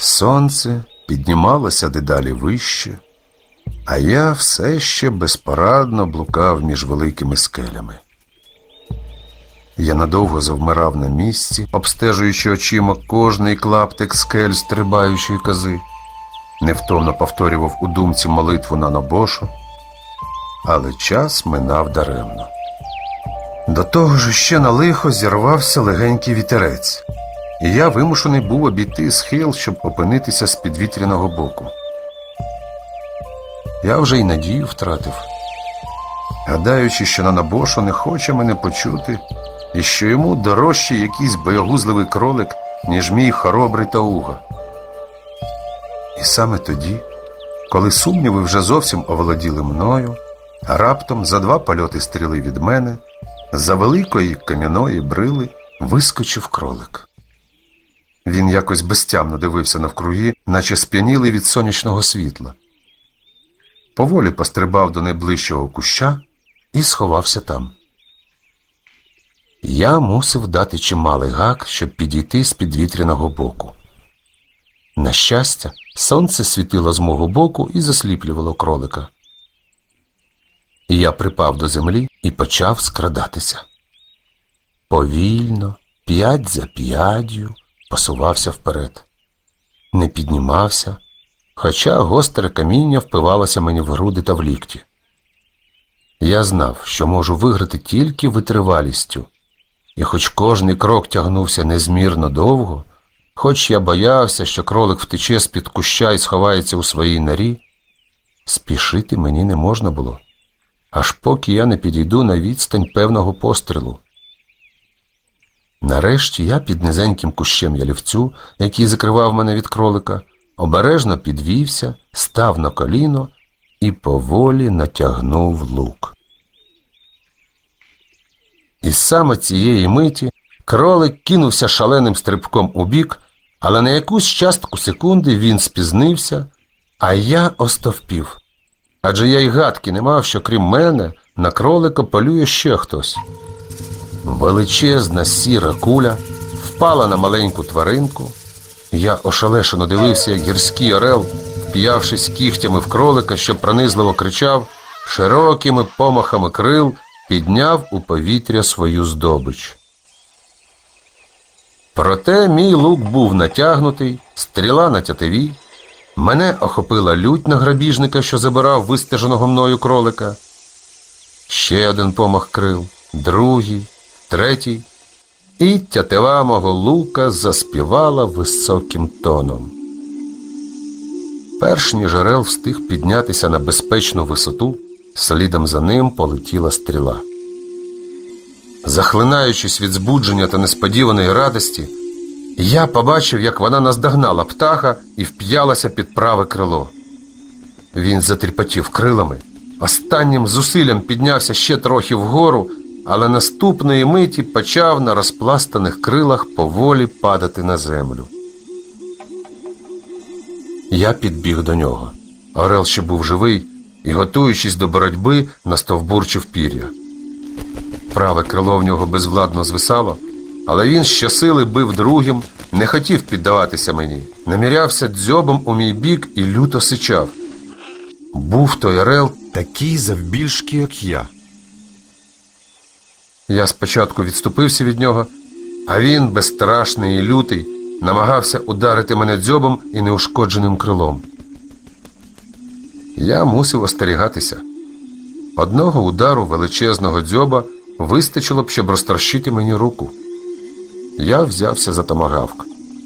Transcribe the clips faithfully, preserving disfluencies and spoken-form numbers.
Сонце піднімалося дедалі вище, а я все ще безпорадно блукав між великими скелями. Я надовго завмирав на місці, обстежуючи очима кожний клаптик скель стрибаючої кози, невтомно повторював у думці молитву на Нобошу, але час минав даремно. До того ж ще на лихо зірвався легенький вітерець, і я вимушений був обійти схил, щоб опинитися з підвітряного боку. Я вже й надію втратив, гадаючи, що на Нобошу не хоче мене почути, і що йому дорожчий якийсь боягузливий кролик, ніж мій хоробрий Тауга. І саме тоді, коли сумніви вже зовсім оволоділи мною, раптом за два польоти стріли від мене, за великої кам'яної брили вискочив кролик. Він якось безтямно дивився навкруги, наче сп'янілий від сонячного світла. Поволі пострибав до найближчого куща і сховався там. Я мусив дати чималий гак, щоб підійти з підвітряного боку. На щастя, сонце світило з мого боку і засліплювало кролика. Я припав до землі і почав скрадатися. Повільно, п'ять за п'яддю, посувався вперед. Не піднімався, хоча гостре каміння впивалося мені в груди та в лікті. Я знав, що можу виграти тільки витривалістю, і хоч кожний крок тягнувся незмірно довго, хоч я боявся, що кролик втече з-під куща і сховається у своїй норі, спішити мені не можна було, аж поки я не підійду на відстань певного пострілу. Нарешті я під низеньким кущем ялівцю, який закривав мене від кролика, обережно підвівся, став на коліно і поволі натягнув лук. І саме цієї миті кролик кинувся шаленим стрибком убік, але на якусь частку секунди він спізнився, а я остовпів. Адже я й гадки не мав, що крім мене на кролика полює ще хтось. Величезна сіра куля впала на маленьку тваринку. Я ошелешено дивився, як гірський орел, вп'явшись кігтями в кролика, що пронизливо кричав, широкими помахами крил підняв у повітря свою здобич. Проте мій лук був натягнутий, стріла на тятиві, мене охопила лють на грабіжника, що забирав вистеженого мною кролика. Ще один помах крил, другий, третій, і тятива мого лука заспівала високим тоном. Перш ніж орел встиг піднятися на безпечну висоту, слідом за ним полетіла стріла. Захлинаючись від збудження та несподіваної радості, я побачив, як вона наздогнала птаха і вп'ялася під праве крило. Він затріпотів крилами, останнім зусиллям піднявся ще трохи вгору, але наступної миті почав на розпластаних крилах поволі падати на землю. Я підбіг до нього. Орел ще був живий і, готуючись до боротьби, настовбурчив пір'я. Праве крило в нього безвладно звисало, але він щосили бив другим, не хотів піддаватися мені, намірявся дзьобом у мій бік і люто сичав. Був той орел такий завбільшки, як я. Я спочатку відступився від нього, а він, безстрашний і лютий, намагався ударити мене дзьобом і неушкодженим крилом. Я мусив остерігатися. Одного удару величезного дзьоба вистачило б, щоб розтрощити мені руку. Я взявся за томагавк.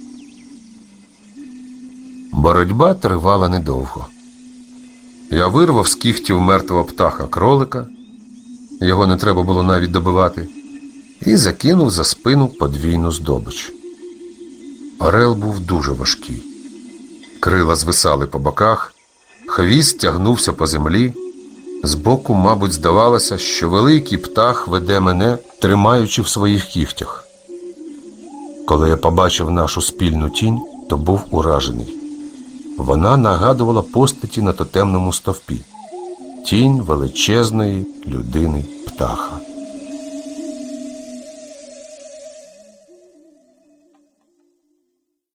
Боротьба тривала недовго. Я вирвав з кігтів мертвого птаха кролика, його не треба було навіть добивати, і закинув за спину подвійну здобич. Орел був дуже важкий. Крила звисали по боках, хвіст тягнувся по землі. Збоку, мабуть, здавалося, що великий птах веде мене, тримаючи в своїх кігтях. Коли я побачив нашу спільну тінь, то був уражений. Вона нагадувала постаті на тотемному стовпі. Тінь величезної людини птаха.